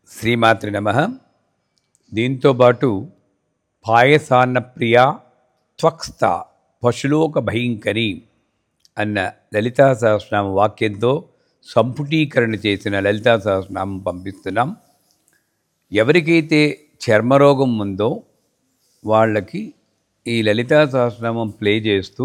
శ్రీమాత్రి నమః. దీంతో పాటు పాయసాన్న ప్రియ త్వక్స్థ పశులోక భయంకరి అన్న లలితా సహస్రనామ వాక్యంతో సంపుటీకరణ చేసిన లలితా సహస్రనామం పంపిస్తున్నాం. ఎవరికైతే చర్మరోగం ఉందో వాళ్ళకి ఈ లలితా సహస్రనామం ప్లే చేస్తూ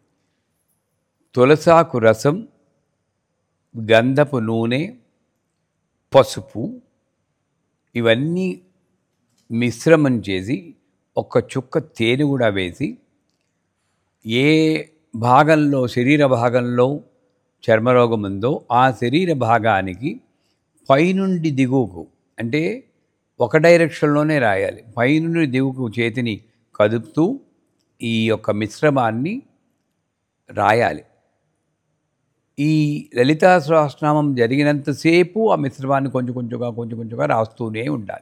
తులసాకు రసం, గంధపు నూనె, పసుపు ఇవన్నీ మిశ్రమం చేసి ఒక చుక్క తేనె కూడా వేసి ఏ భాగంలో శరీర భాగంలో చర్మరోగం ఉందో ఆ శరీర భాగానికి పైనుండి దిగువకు, అంటే ఒక డైరెక్షన్లోనే రాయాలి, పైనుండి దిగువకు చేతిని కదుపుతూ ఈ యొక్క మిశ్రమాన్ని రాయాలి. ఈ లలితా సహస్రనామం జరిగినంతసేపు ఆ మిశ్రమాన్ని కొంచెం కొంచెంగా రాస్తూనే ఉండాలి.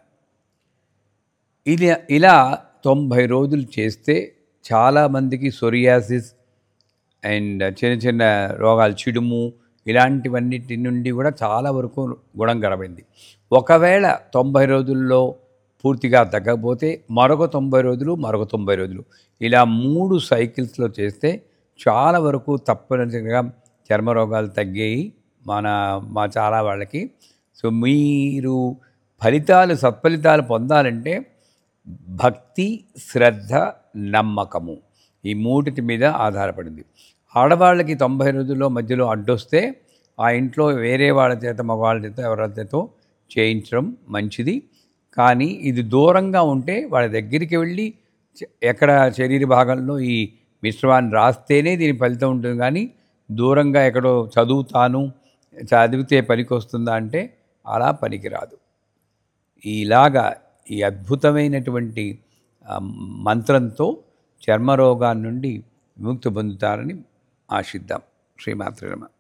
ఇలా 90 రోజులు చేస్తే చాలామందికి సొరియాసిస్ అండ్ చిన్న చిన్న రోగాలు, చిడుము ఇలాంటివన్నిటి నుండి కూడా చాలా వరకు గుణం కనబడింది. ఒకవేళ 90 రోజుల్లో పూర్తిగా తగ్గకపోతే మరొక 90 రోజులు, మరొక 90 రోజులు, ఇలా 3 సైకిల్స్లో చేస్తే చాలా వరకు తప్పనిసరిగా చర్మరోగాలు తగ్గాయి మా చాలా వాళ్ళకి. సో మీరు సత్ఫలితాలు పొందాలంటే భక్తి, శ్రద్ధ, నమ్మకము ఈ మూడిటి మీద ఆధారపడింది. ఆడవాళ్ళకి 90 రోజుల్లో మధ్యలో అడ్డొస్తే ఆ ఇంట్లో వేరే వాళ్ళ చేత, మగవాళ్ళ చేత, ఎవరి చేతో చేయించడం మంచిది. కానీ ఇది దూరంగా ఉంటే వాళ్ళ దగ్గరికి వెళ్ళి ఎక్కడ శరీర భాగంలో ఈ మిశ్రమాన్ని రాస్తేనే దీని ఫలితం ఉంటుంది. కానీ దూరంగా ఎక్కడో చదివితే పనికి వస్తుందా అంటే అలా పనికిరాదు. ఇలాగా ఈ అద్భుతమైనటువంటి మంత్రంతో చర్మరోగాల నుండి విముక్తి పొందుతారని ఆశిద్దాం. శ్రీమాత్రే నమః.